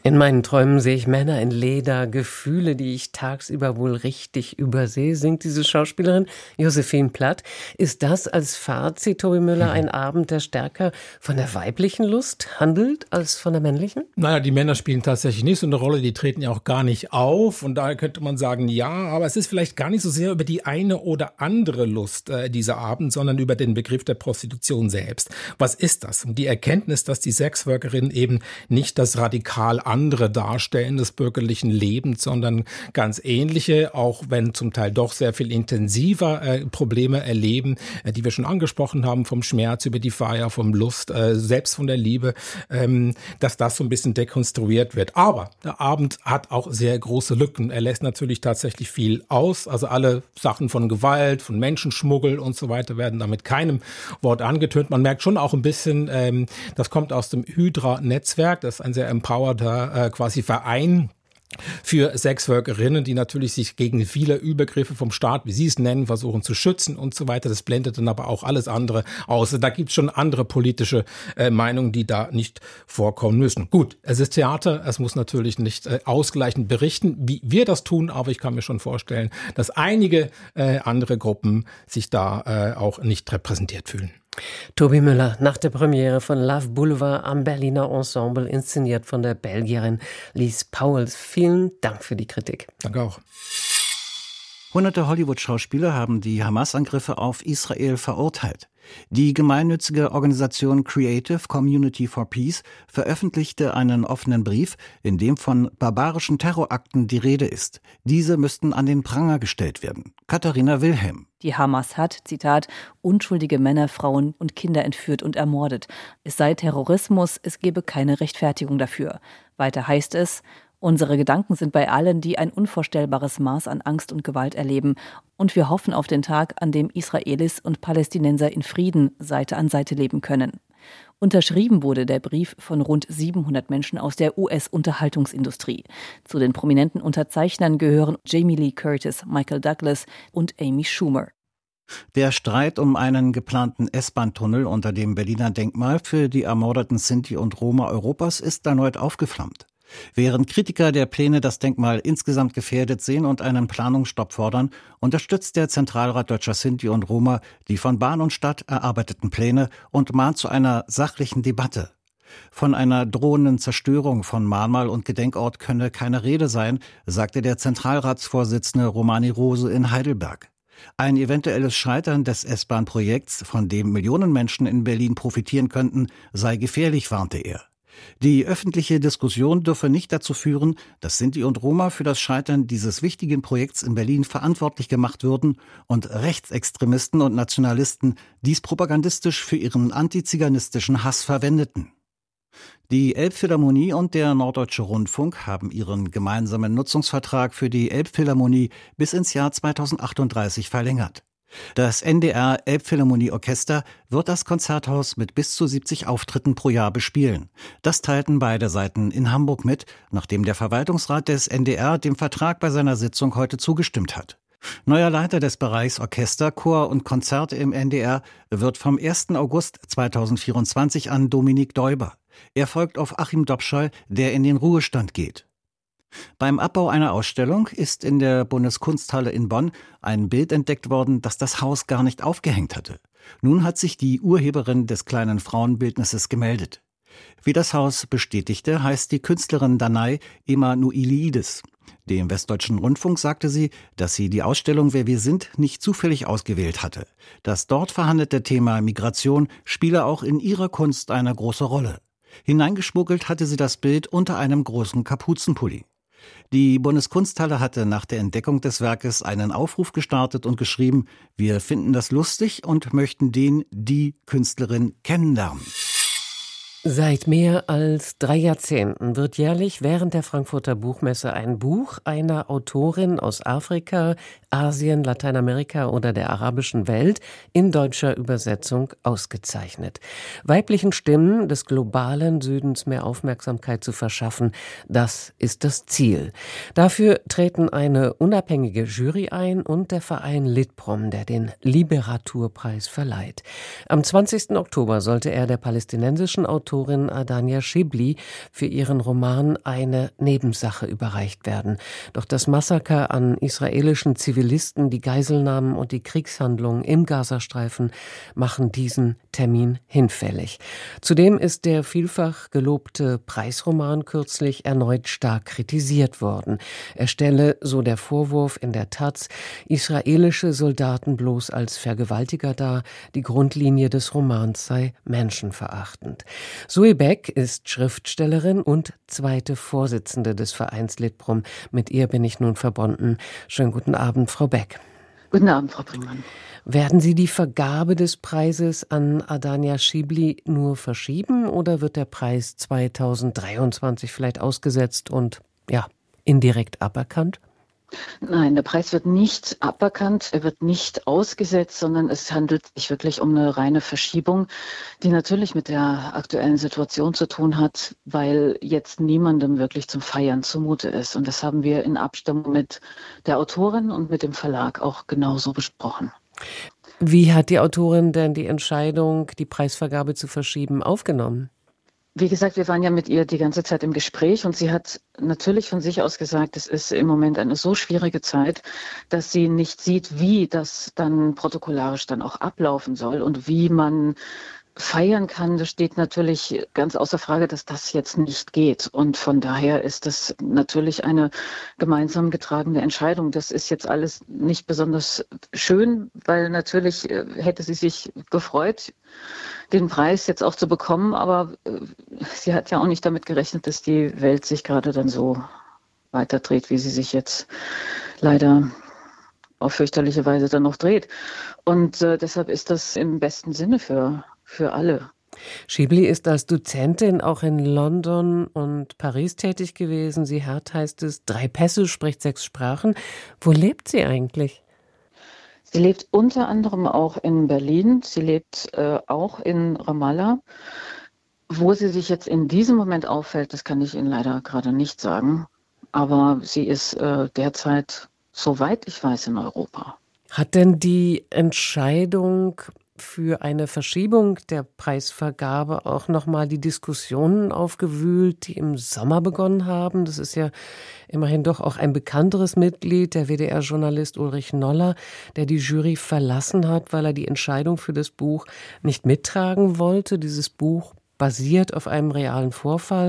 B: In meinen Träumen sehe ich Männer in Leder, Gefühle, die ich tagsüber wohl richtig übersehe, singt diese Schauspielerin Josephine Platt. Ist das als Fazit, Tobi Müller, ein Abend, der stärker von der weiblichen Lust handelt als von der männlichen?
G: Naja, die Männer spielen tatsächlich nicht so eine Rolle, die treten ja auch gar nicht auf. Und daher könnte man sagen, ja, aber es ist vielleicht gar nicht so sehr über die eine oder andere Lust dieser Abend, sondern über den Begriff der Prostitution selbst. Was ist das? Und die Erkenntnis, dass die Sexworkerinnen eben nicht das radikal andere darstellen des bürgerlichen Lebens, sondern ganz ähnliche, auch wenn zum Teil doch sehr viel intensiver Probleme erleben, die wir schon angesprochen haben, vom Schmerz über die Feier, vom Lust, selbst von der Liebe, dass das so ein bisschen dekonstruiert wird. Aber der Abend hat auch sehr große Lücken. Er lässt natürlich tatsächlich viel aus. Also alle Sachen von Gewalt, von Menschenschmuggel und so weiter werden da mit keinem Wort angetönt. Man merkt schon auch ein bisschen, das kommt aus dem Hydra-Netzwerk, das ist ein sehr empowerter quasi Verein für Sexworkerinnen, die natürlich sich gegen viele Übergriffe vom Staat, wie sie es nennen, versuchen zu schützen und so weiter. Das blendet dann aber auch alles andere aus. Da gibt es schon andere politische Meinungen, die da nicht vorkommen müssen. Gut, es ist Theater, es muss natürlich nicht ausgleichend berichten, wie wir das tun, aber ich kann mir schon vorstellen, dass einige andere Gruppen sich da auch nicht repräsentiert fühlen.
B: Tobi Müller nach der Premiere von Love Boulevard am Berliner Ensemble, inszeniert von der Belgierin Lies Pauwels. Vielen Dank für die Kritik.
G: Danke auch.
I: Hunderte Hollywood-Schauspieler haben die Hamas-Angriffe auf Israel verurteilt. Die gemeinnützige Organisation Creative Community for Peace veröffentlichte einen offenen Brief, in dem von barbarischen Terrorakten die Rede ist. Diese müssten an den Pranger gestellt werden. Katharina Wilhelm.
J: Die Hamas hat, Zitat, unschuldige Männer, Frauen und Kinder entführt und ermordet. Es sei Terrorismus, es gebe keine Rechtfertigung dafür. Weiter heißt es: Unsere Gedanken sind bei allen, die ein unvorstellbares Maß an Angst und Gewalt erleben. Und wir hoffen auf den Tag, an dem Israelis und Palästinenser in Frieden Seite an Seite leben können. Unterschrieben wurde der Brief von rund 700 Menschen aus der US-Unterhaltungsindustrie. Zu den prominenten Unterzeichnern gehören Jamie Lee Curtis, Michael Douglas und Amy Schumer.
I: Der Streit um einen geplanten S-Bahn-Tunnel unter dem Berliner Denkmal für die ermordeten Sinti und Roma Europas ist erneut aufgeflammt. Während Kritiker der Pläne das Denkmal insgesamt gefährdet sehen und einen Planungsstopp fordern, unterstützt der Zentralrat Deutscher Sinti und Roma die von Bahn und Stadt erarbeiteten Pläne und mahnt zu einer sachlichen Debatte. Von einer drohenden Zerstörung von Mahnmal und Gedenkort könne keine Rede sein, sagte der Zentralratsvorsitzende Romani Rose in Heidelberg. Ein eventuelles Scheitern des S-Bahn-Projekts, von dem Millionen Menschen in Berlin profitieren könnten, sei gefährlich, warnte er. Die öffentliche Diskussion dürfe nicht dazu führen, dass Sinti und Roma für das Scheitern dieses wichtigen Projekts in Berlin verantwortlich gemacht würden und Rechtsextremisten und Nationalisten dies propagandistisch für ihren antiziganistischen Hass verwendeten. Die Elbphilharmonie und der Norddeutsche Rundfunk haben ihren gemeinsamen Nutzungsvertrag für die Elbphilharmonie bis ins Jahr 2038 verlängert. Das NDR Elbphilharmonie Orchester wird das Konzerthaus mit bis zu 70 Auftritten pro Jahr bespielen. Das teilten beide Seiten in Hamburg mit, nachdem der Verwaltungsrat des NDR dem Vertrag bei seiner Sitzung heute zugestimmt hat. Neuer Leiter des Bereichs Orchester, Chor und Konzerte im NDR wird vom 1. August 2024 an Dominik Deuber. Er folgt auf Achim Dobschall, der in den Ruhestand geht. Beim Abbau einer Ausstellung ist in der Bundeskunsthalle in Bonn ein Bild entdeckt worden, das das Haus gar nicht aufgehängt hatte. Nun hat sich die Urheberin des kleinen Frauenbildnisses gemeldet. Wie das Haus bestätigte, heißt die Künstlerin Danai Emanuelidis. Dem Westdeutschen Rundfunk sagte sie, dass sie die Ausstellung Wer wir sind nicht zufällig ausgewählt hatte. Das dort verhandelte Thema Migration spiele auch in ihrer Kunst eine große Rolle. Hineingeschmuggelt hatte sie das Bild unter einem großen Kapuzenpulli. Die Bundeskunsthalle hatte nach der Entdeckung des Werkes einen Aufruf gestartet und geschrieben: Wir finden das lustig und möchten die Künstlerin kennenlernen.
B: Seit mehr als 3 Jahrzehnten wird jährlich während der Frankfurter Buchmesse ein Buch einer Autorin aus Afrika, Asien, Lateinamerika oder der arabischen Welt in deutscher Übersetzung ausgezeichnet. Weiblichen Stimmen des globalen Südens mehr Aufmerksamkeit zu verschaffen, das ist das Ziel. Dafür treten eine unabhängige Jury ein und der Verein Litprom, der den Liberaturpreis verleiht. Am 20. Oktober sollte er der palästinensischen Autorin Autorin Adania Shibli für ihren Roman eine Nebensache überreicht werden. Doch das Massaker an israelischen Zivilisten, die Geiselnahmen und die Kriegshandlungen im Gazastreifen machen diesen Termin hinfällig. Zudem ist der vielfach gelobte Preisroman kürzlich erneut stark kritisiert worden. Er stelle, so der Vorwurf in der Taz, israelische Soldaten bloß als Vergewaltiger dar. Die Grundlinie des Romans sei menschenverachtend. Zoe Beck ist Schriftstellerin und zweite Vorsitzende des Vereins Litprom. Mit ihr bin ich nun verbunden. Schönen guten Abend, Frau Beck.
K: Guten Abend, Frau Brinkmann.
B: Werden Sie die Vergabe des Preises an Adania Shibli nur verschieben oder wird der Preis 2023 vielleicht ausgesetzt und indirekt aberkannt?
K: Nein, der Preis wird nicht aberkannt, er wird nicht ausgesetzt, sondern es handelt sich wirklich um eine reine Verschiebung, die natürlich mit der aktuellen Situation zu tun hat, weil jetzt niemandem wirklich zum Feiern zumute ist. Und das haben wir in Abstimmung mit der Autorin und mit dem Verlag auch genauso besprochen.
B: Wie hat die Autorin denn die Entscheidung, die Preisvergabe zu verschieben, aufgenommen?
K: Wie gesagt, wir waren ja mit ihr die ganze Zeit im Gespräch und sie hat natürlich von sich aus gesagt, es ist im Moment eine so schwierige Zeit, dass sie nicht sieht, wie das dann protokollarisch dann auch ablaufen soll und wie man feiern kann. Das steht natürlich ganz außer Frage, dass das jetzt nicht geht. Und von daher ist das natürlich eine gemeinsam getragene Entscheidung. Das ist jetzt alles nicht besonders schön, weil natürlich hätte sie sich gefreut, den Preis jetzt auch zu bekommen. Aber sie hat ja auch nicht damit gerechnet, dass die Welt sich gerade dann so weiterdreht, wie sie sich jetzt leider auf fürchterliche Weise dann noch dreht. Und deshalb ist das im besten Sinne für alle.
B: Shibli ist als Dozentin auch in London und Paris tätig gewesen. Sie hat, heißt es, 3 Pässe, spricht 6 Sprachen. Wo lebt sie eigentlich?
K: Sie lebt unter anderem auch in Berlin. Sie lebt auch in Ramallah. Wo sie sich jetzt in diesem Moment auffällt, das kann ich Ihnen leider gerade nicht sagen. Aber sie ist derzeit, soweit ich weiß, in Europa.
B: Hat denn die Entscheidung für eine Verschiebung der Preisvergabe auch nochmal die Diskussionen aufgewühlt, die im Sommer begonnen haben? Das ist ja immerhin doch auch ein bekannteres Mitglied, der WDR-Journalist Ulrich Noller, der die Jury verlassen hat, weil er die Entscheidung für das Buch nicht mittragen wollte. Dieses Buch basiert auf einem realen Vorfall.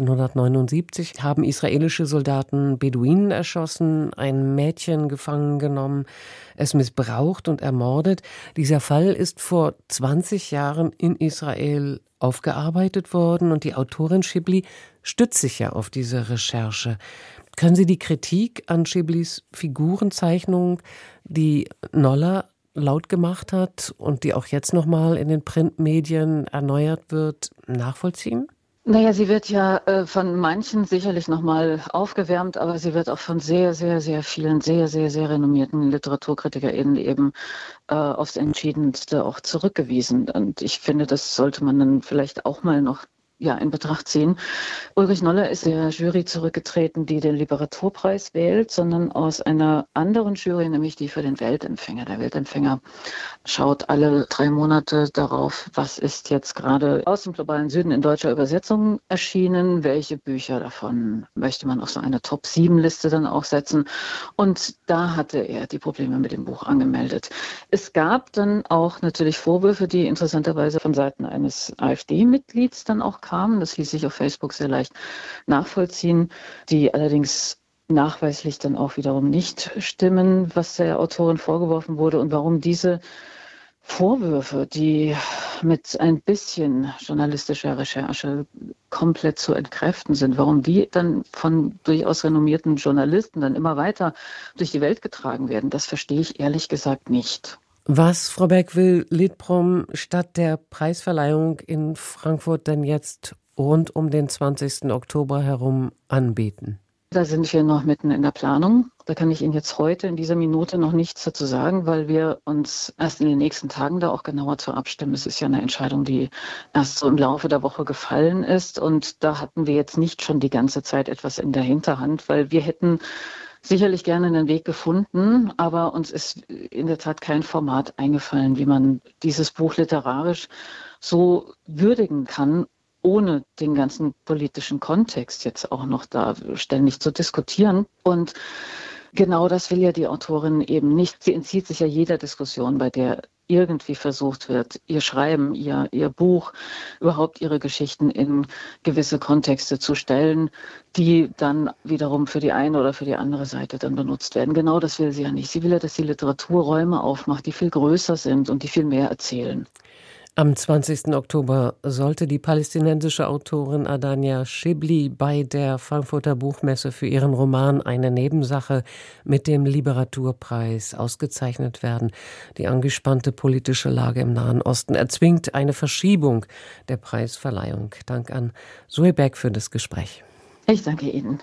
B: 1979 haben israelische Soldaten Beduinen erschossen, ein Mädchen gefangen genommen, es missbraucht und ermordet. Dieser Fall ist vor 20 Jahren in Israel aufgearbeitet worden und die Autorin Shibli stützt sich ja auf diese Recherche. Können Sie die Kritik an Shiblis Figurenzeichnung, die Noller laut gemacht hat und die auch jetzt nochmal in den Printmedien erneuert wird, nachvollziehen?
K: Naja, sie wird ja von manchen sicherlich nochmal aufgewärmt, aber sie wird auch von sehr, sehr, sehr vielen, sehr, sehr, sehr renommierten LiteraturkritikerInnen eben aufs Entschiedenste auch zurückgewiesen. Und ich finde, das sollte man dann vielleicht auch mal noch in Betracht ziehen. Ulrich Noller ist der Jury zurückgetreten, die den Literaturpreis wählt, sondern aus einer anderen Jury, nämlich die für den Weltempfänger. Der Weltempfänger schaut alle 3 Monate darauf, was ist jetzt gerade aus dem globalen Süden in deutscher Übersetzung erschienen, welche Bücher davon möchte man auf so eine Top-7-Liste dann auch setzen. Und da hatte er die Probleme mit dem Buch angemeldet. Es gab dann auch natürlich Vorwürfe, die interessanterweise von Seiten eines AfD-Mitglieds dann auch kamen. Das ließ sich auf Facebook sehr leicht nachvollziehen, die allerdings nachweislich dann auch wiederum nicht stimmen, was der Autorin vorgeworfen wurde und warum diese Vorwürfe, die mit ein bisschen journalistischer Recherche komplett zu entkräften sind, warum die dann von durchaus renommierten Journalisten dann immer weiter durch die Welt getragen werden, das verstehe ich ehrlich gesagt nicht.
B: Was, Frau Beck, will Litprom statt der Preisverleihung in Frankfurt denn jetzt rund um den 20. Oktober herum anbieten?
K: Da sind wir noch mitten in der Planung. Da kann ich Ihnen jetzt heute in dieser Minute noch nichts dazu sagen, weil wir uns erst in den nächsten Tagen da auch genauer zu abstimmen. Es ist ja eine Entscheidung, die erst so im Laufe der Woche gefallen ist. Und da hatten wir jetzt nicht schon die ganze Zeit etwas in der Hinterhand, weil wir hätten sicherlich gerne einen Weg gefunden, aber uns ist in der Tat kein Format eingefallen, wie man dieses Buch literarisch so würdigen kann, ohne den ganzen politischen Kontext jetzt auch noch da ständig zu diskutieren. Und genau das will ja die Autorin eben nicht. Sie entzieht sich ja jeder Diskussion, bei der irgendwie versucht wird, ihr Schreiben, ihr Buch, überhaupt ihre Geschichten in gewisse Kontexte zu stellen, die dann wiederum für die eine oder für die andere Seite dann benutzt werden. Genau das will sie ja nicht. Sie will ja, dass die Literatur Räume aufmacht, die viel größer sind und die viel mehr erzählen.
B: Am 20. Oktober sollte die palästinensische Autorin Adania Shibli bei der Frankfurter Buchmesse für ihren Roman Eine Nebensache mit dem Liberaturpreis ausgezeichnet werden. Die angespannte politische Lage im Nahen Osten erzwingt eine Verschiebung der Preisverleihung. Dank an Zoe Beck für das Gespräch.
K: Ich danke Ihnen.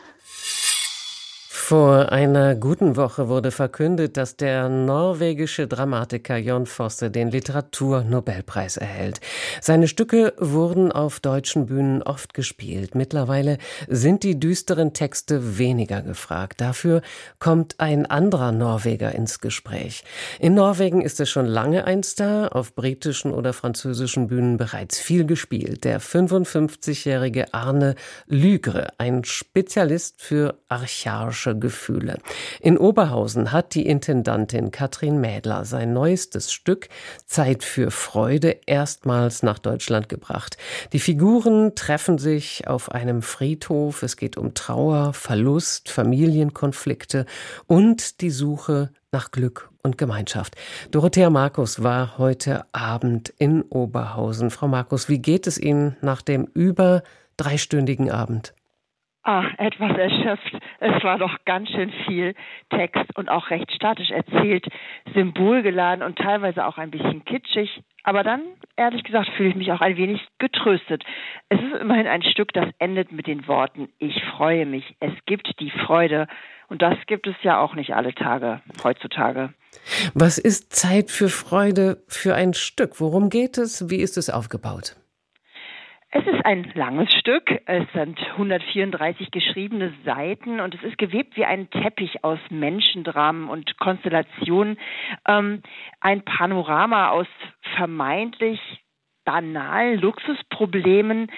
B: Vor einer guten Woche wurde verkündet, dass der norwegische Dramatiker Jon Fosse den Literaturnobelpreis erhält. Seine Stücke wurden auf deutschen Bühnen oft gespielt. Mittlerweile sind die düsteren Texte weniger gefragt. Dafür kommt ein anderer Norweger ins Gespräch. In Norwegen ist es schon lange ein Star, auf britischen oder französischen Bühnen bereits viel gespielt. Der 55-jährige Arne Lygre, ein Spezialist für archaische Gefühle. In Oberhausen hat die Intendantin Katrin Mädler sein neuestes Stück Zeit für Freude erstmals nach Deutschland gebracht. Die Figuren treffen sich auf einem Friedhof. Es geht um Trauer, Verlust, Familienkonflikte und die Suche nach Glück und Gemeinschaft. Dorothea Markus war heute Abend in Oberhausen. Frau Markus, wie geht es Ihnen nach dem über 3-stündigen Abend?
L: Etwas erschöpft. Es war doch ganz schön viel Text und auch recht statisch erzählt, symbolgeladen und teilweise auch ein bisschen kitschig. Aber dann, ehrlich gesagt, fühle ich mich auch ein wenig getröstet. Es ist immerhin ein Stück, das endet mit den Worten: Ich freue mich, es gibt die Freude. Und das gibt es ja auch nicht alle Tage heutzutage.
B: Was ist Zeit für Freude für ein Stück? Worum geht es? Wie ist es aufgebaut?
L: Es ist ein langes Stück, es sind 134 geschriebene Seiten und es ist gewebt wie ein Teppich aus Menschendramen und Konstellationen. Ein Panorama aus vermeintlich banalen Luxusproblemen,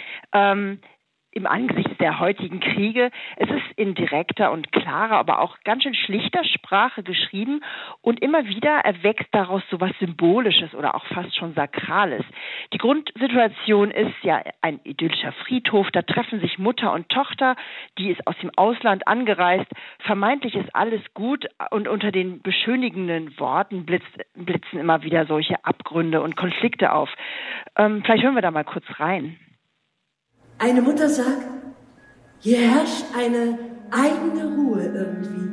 L: im Angesicht der heutigen Kriege. Es ist in direkter und klarer, aber auch ganz schön schlichter Sprache geschrieben und immer wieder erwächst daraus so was Symbolisches oder auch fast schon Sakrales. Die Grundsituation ist ja ein idyllischer Friedhof, da treffen sich Mutter und Tochter, die ist aus dem Ausland angereist, vermeintlich ist alles gut und unter den beschönigenden Worten blitzen immer wieder solche Abgründe und Konflikte auf. Vielleicht hören wir da mal kurz rein.
M: Eine Mutter sagt, hier herrscht eine eigene Ruhe irgendwie.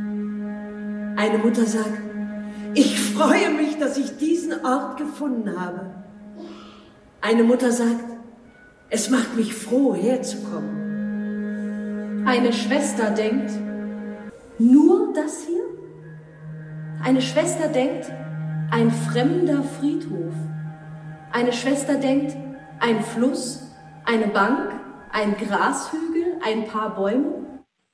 M: Eine Mutter sagt, ich freue mich, dass ich diesen Ort gefunden habe. Eine Mutter sagt, es macht mich froh, herzukommen.
N: Eine Schwester denkt, nur das hier? Eine Schwester denkt, ein fremder Friedhof. Eine Schwester denkt, ein Fluss, eine Bank, ein Grashügel, ein paar Bäume?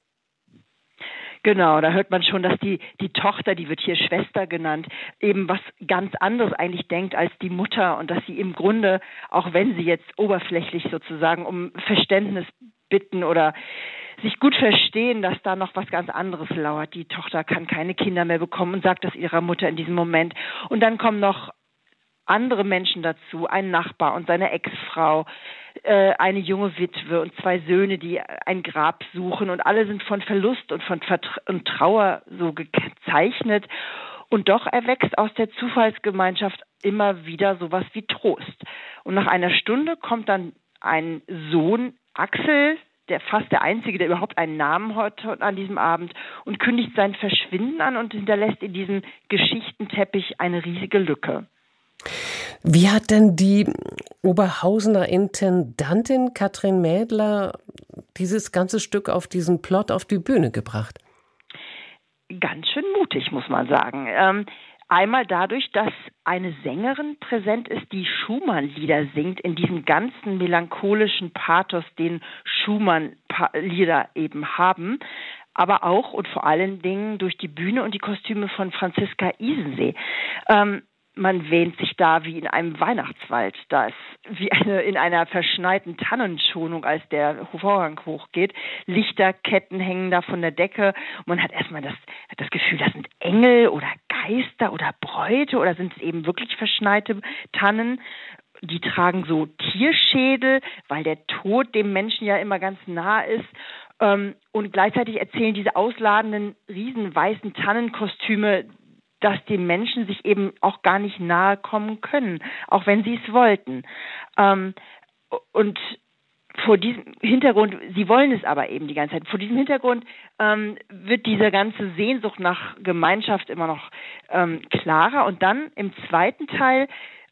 L: Genau, da hört man schon, dass die Tochter, die wird hier Schwester genannt, eben was ganz anderes eigentlich denkt als die Mutter und dass sie im Grunde, auch wenn sie jetzt oberflächlich sozusagen um Verständnis bitten oder sich gut verstehen, dass da noch was ganz anderes lauert. Die Tochter kann keine Kinder mehr bekommen und sagt das ihrer Mutter in diesem Moment. Und dann kommen noch andere Menschen dazu, ein Nachbar und seine Ex-Frau, eine junge Witwe und 2 Söhne, die ein Grab suchen und alle sind von Verlust und von Trauer so gezeichnet. Und doch erwächst aus der Zufallsgemeinschaft immer wieder sowas wie Trost. Und nach einer Stunde kommt dann ein Sohn, Axel, fast der Einzige, der überhaupt einen Namen hat an diesem Abend, und kündigt sein Verschwinden an und hinterlässt in diesem Geschichtenteppich eine riesige Lücke.
B: Wie hat denn die Oberhausener Intendantin Katrin Mädler dieses ganze Stück auf diesen Plot auf die Bühne gebracht?
L: Ganz schön mutig, muss man sagen. Einmal dadurch, dass eine Sängerin präsent ist, die Schumann-Lieder singt, in diesem ganzen melancholischen Pathos, den Schumann-Lieder eben haben. Aber auch und vor allen Dingen durch die Bühne und die Kostüme von Franziska Isensee. man wähnt sich da wie in einem Weihnachtswald. Da ist wie in einer verschneiten Tannenschonung, als der Vorhang hochgeht. Lichterketten hängen da von der Decke. Und man hat erstmal das Gefühl, das sind Engel oder Geister oder Bräute oder sind es eben wirklich verschneite Tannen. Die tragen so Tierschädel, weil der Tod dem Menschen ja immer ganz nah ist. Und gleichzeitig erzählen diese ausladenden, riesen weißen Tannenkostüme, dass die Menschen sich eben auch gar nicht nahe kommen können, auch wenn sie es wollten. Und vor diesem Hintergrund, sie wollen es aber eben die ganze Zeit, vor diesem Hintergrund wird diese ganze Sehnsucht nach Gemeinschaft immer noch klarer. Und dann im zweiten Teil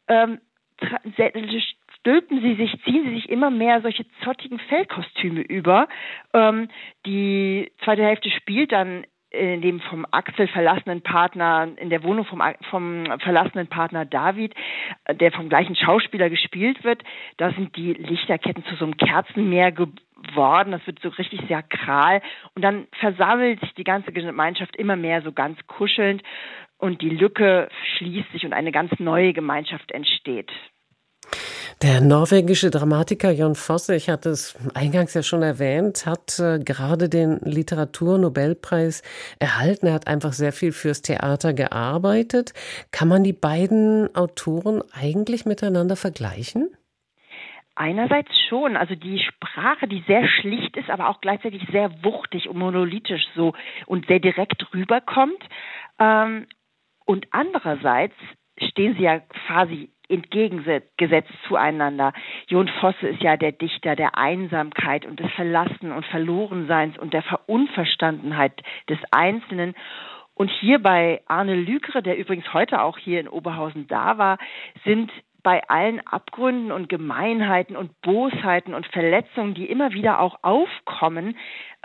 L: ziehen sie sich immer mehr solche zottigen Fellkostüme über. Die zweite Hälfte spielt dann in dem vom Axel verlassenen Partner, in der Wohnung vom verlassenen Partner David, der vom gleichen Schauspieler gespielt wird. Da sind die Lichterketten zu so einem Kerzenmeer geworden. Das wird so richtig sehr kahl. Und dann versammelt sich die ganze Gemeinschaft immer mehr so ganz kuschelnd und die Lücke schließt sich und eine ganz neue Gemeinschaft entsteht.
B: Der norwegische Dramatiker Jon Fosse, ich hatte es eingangs ja schon erwähnt, hat gerade den Literaturnobelpreis erhalten. Er hat einfach sehr viel fürs Theater gearbeitet. Kann man die beiden Autoren eigentlich miteinander vergleichen?
L: Einerseits schon, also die Sprache, die sehr schlicht ist, aber auch gleichzeitig sehr wuchtig und monolithisch so und sehr direkt rüberkommt. Und andererseits stehen sie ja quasi entgegengesetzt zueinander. Jon Fosse ist ja der Dichter der Einsamkeit und des Verlassen- und Verlorenseins und der Verunverstandenheit des Einzelnen. Und hier bei Arne Lügre, der übrigens heute auch hier in Oberhausen da war, sind bei allen Abgründen und Gemeinheiten und Bosheiten und Verletzungen, die immer wieder auch aufkommen,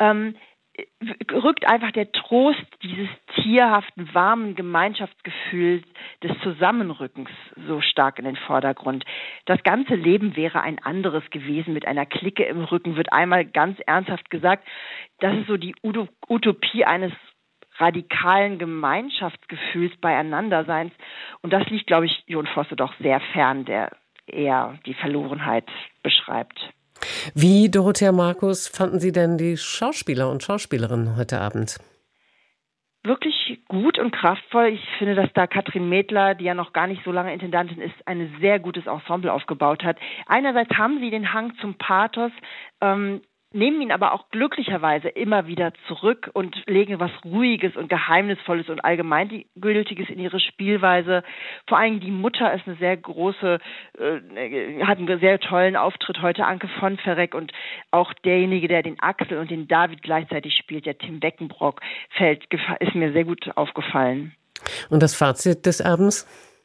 L: rückt einfach der Trost dieses tierhaften, warmen Gemeinschaftsgefühls des Zusammenrückens so stark in den Vordergrund. Das ganze Leben wäre ein anderes gewesen mit einer Clique im Rücken, wird einmal ganz ernsthaft gesagt. Das ist so die Utopie eines radikalen Gemeinschaftsgefühls Beieinanderseins. Und das liegt, glaube ich, Jon Fosse doch sehr fern, der eher die Verlorenheit beschreibt.
B: Wie, Dorothea Markus, fanden Sie denn die Schauspieler und Schauspielerinnen heute Abend?
L: Wirklich gut und kraftvoll. Ich finde, dass da Katrin Mädler, die ja noch gar nicht so lange Intendantin ist, ein sehr gutes Ensemble aufgebaut hat. Einerseits haben sie den Hang zum Pathos, nehmen ihn aber auch glücklicherweise immer wieder zurück und legen was Ruhiges und Geheimnisvolles und Allgemeingültiges in ihre Spielweise. Vor allem die Mutter ist eine sehr große, hat einen sehr tollen Auftritt heute, Anke von Verreck, und auch derjenige, der den Axel und den David gleichzeitig spielt, der Tim Beckenbrock, ist mir sehr gut aufgefallen.
B: Und das Fazit des Abends?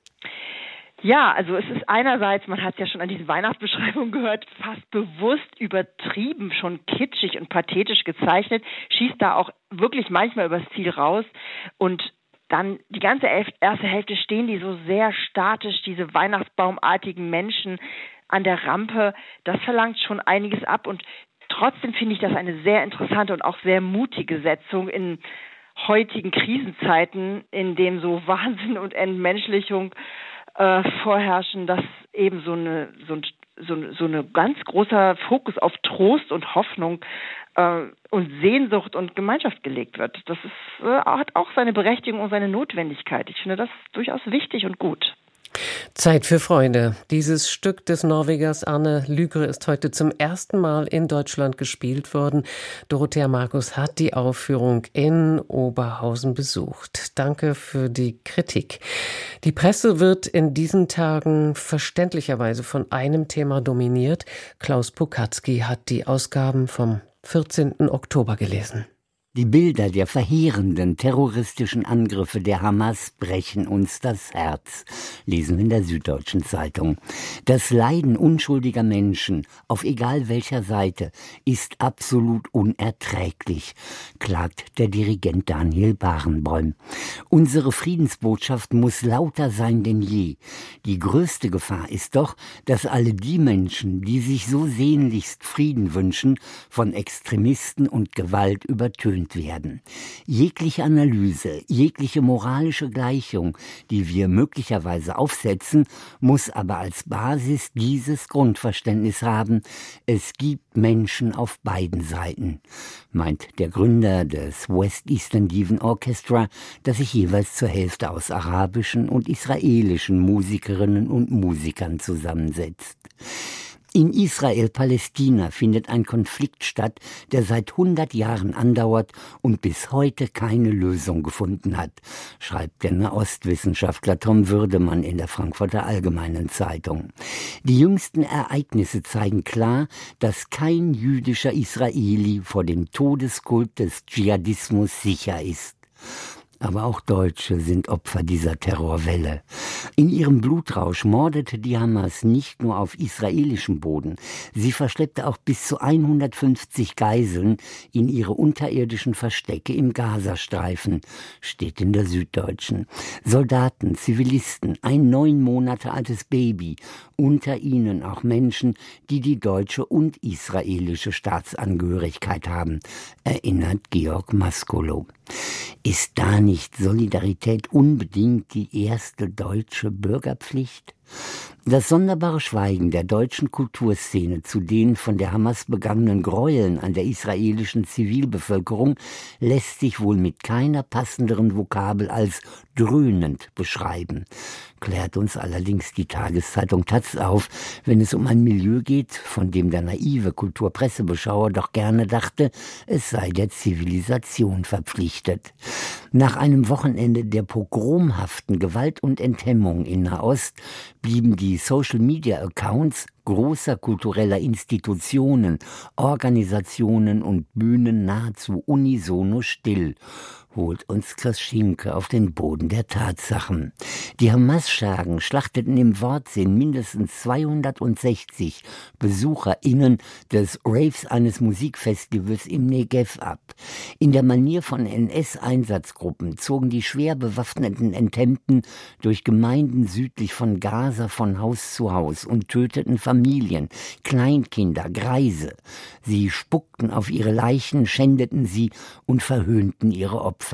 L: Ja, also es ist einerseits, man hat es ja schon an diesen Weihnachtsbeschreibungen gehört, fast bewusst übertrieben, schon kitschig und pathetisch gezeichnet, schießt da auch wirklich manchmal übers Ziel raus. Und dann die ganze erste Hälfte stehen die so sehr statisch, diese weihnachtsbaumartigen Menschen an der Rampe. Das verlangt schon einiges ab. Und trotzdem finde ich das eine sehr interessante und auch sehr mutige Setzung in heutigen Krisenzeiten, in denen so Wahnsinn und Entmenschlichung vorherrschen, dass eben so eine ganz großer Fokus auf Trost und Hoffnung und Sehnsucht und Gemeinschaft gelegt wird. Das hat auch seine Berechtigung und seine Notwendigkeit. Ich finde das durchaus wichtig und gut.
B: Zeit für Freunde. Dieses Stück des Norwegers Arne Lügre ist heute zum ersten Mal in Deutschland gespielt worden. Dorothea Markus hat die Aufführung in Oberhausen besucht. Danke für die Kritik. Die Presse wird in diesen Tagen verständlicherweise von einem Thema dominiert. Klaus Pokatzky hat die Ausgaben vom 14. Oktober gelesen.
O: Die Bilder der verheerenden terroristischen Angriffe der Hamas brechen uns das Herz, lesen wir in der Süddeutschen Zeitung. Das Leiden unschuldiger Menschen, auf egal welcher Seite, ist absolut unerträglich, klagt der Dirigent Daniel Barenboim. Unsere Friedensbotschaft muss lauter sein denn je. Die größte Gefahr ist doch, dass alle die Menschen, die sich so sehnlichst Frieden wünschen, von Extremisten und Gewalt übertönt abgelehnt werden. Jegliche Analyse, jegliche moralische Gleichung, die wir möglicherweise aufsetzen, muss aber als Basis dieses Grundverständnis haben: Es gibt Menschen auf beiden Seiten, meint der Gründer des West Eastern Divan Orchestra, das sich jeweils zur Hälfte aus arabischen und israelischen Musikerinnen und Musikern zusammensetzt. In Israel-Palästina findet ein Konflikt statt, der seit 100 Jahren andauert und bis heute keine Lösung gefunden hat, schreibt der Nahostwissenschaftler Tom Würdemann in der Frankfurter Allgemeinen Zeitung. Die jüngsten Ereignisse zeigen klar, dass kein jüdischer Israeli vor dem Todeskult des Dschihadismus sicher ist. Aber auch Deutsche sind Opfer dieser Terrorwelle. In ihrem Blutrausch mordete die Hamas nicht nur auf israelischem Boden, sie verschleppte auch bis zu 150 Geiseln in ihre unterirdischen Verstecke im Gazastreifen, steht in der Süddeutschen. Soldaten, Zivilisten, ein 9 Monate altes Baby, unter ihnen auch Menschen, die die deutsche und israelische Staatsangehörigkeit haben, erinnert Georg Maskolo. Ist da nicht Solidarität unbedingt die erste deutsche Bürgerpflicht? Das sonderbare Schweigen der deutschen Kulturszene zu den von der Hamas begangenen Gräueln an der israelischen Zivilbevölkerung lässt sich wohl mit keiner passenderen Vokabel als dröhnend beschreiben, klärt uns allerdings die Tageszeitung Taz auf, wenn es um ein Milieu geht, von dem der naive Kulturpressebeschauer doch gerne dachte, es sei der Zivilisation verpflichtet. Nach einem Wochenende der pogromhaften Gewalt und Enthemmung in Nahost blieben die Social-Media-Accounts großer kultureller Institutionen, Organisationen und Bühnen nahezu unisono still, holt uns Chris Schinke auf den Boden der Tatsachen. Die Hamas-Schergen schlachteten im Wortsinn mindestens 260 BesucherInnen des Raves eines Musikfestivals im Negev ab. In der Manier von NS-Einsatzgruppen zogen die schwer bewaffneten Enthemmten durch Gemeinden südlich von Gaza von Haus zu Haus und töteten Familien, Kleinkinder, Greise. Sie spuckten auf ihre Leichen, schändeten sie und verhöhnten ihre Opfer.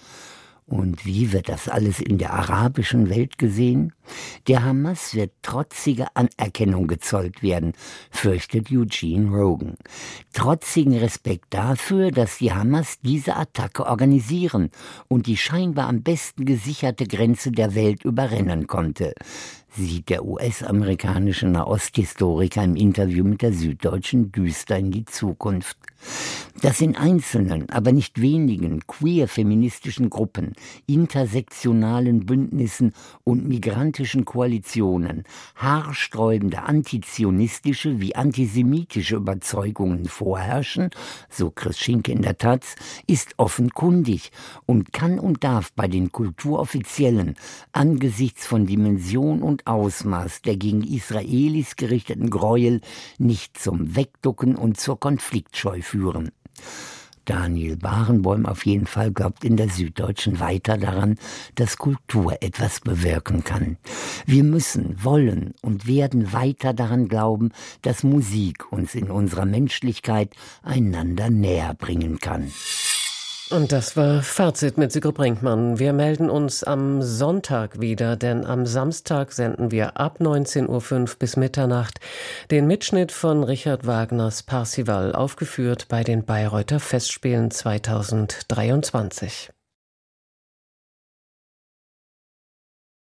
O: Und wie wird das alles in der arabischen Welt gesehen? Der Hamas wird trotzige Anerkennung gezollt werden, fürchtet Eugene Rogan. Trotzigen Respekt dafür, dass die Hamas diese Attacke organisieren und die scheinbar am besten gesicherte Grenze der Welt überrennen konnte, sieht der US-amerikanische Nahosthistoriker im Interview mit der Süddeutschen düster in die Zukunft. Dass in einzelnen, aber nicht wenigen queer-feministischen Gruppen, intersektionalen Bündnissen und migrantischen Koalitionen haarsträubende antizionistische wie antisemitische Überzeugungen vorherrschen, so Chris Schinke in der Taz, ist offenkundig und kann und darf bei den Kulturoffiziellen angesichts von Dimension und Ausmaß der gegen Israelis gerichteten Gräuel nicht zum Wegducken und zur Konfliktscheu führen. Daniel Barenboim auf jeden Fall glaubt in der Süddeutschen weiter daran, dass Kultur etwas bewirken kann. Wir müssen, wollen und werden weiter daran glauben, dass Musik uns in unserer Menschlichkeit einander näher bringen kann.
B: Und das war Fazit mit Sigrid Brinkmann. Wir melden uns am Sonntag wieder, denn am Samstag senden wir ab 19.05 Uhr bis Mitternacht den Mitschnitt von Richard Wagners Parsival, aufgeführt bei den Bayreuther Festspielen 2023.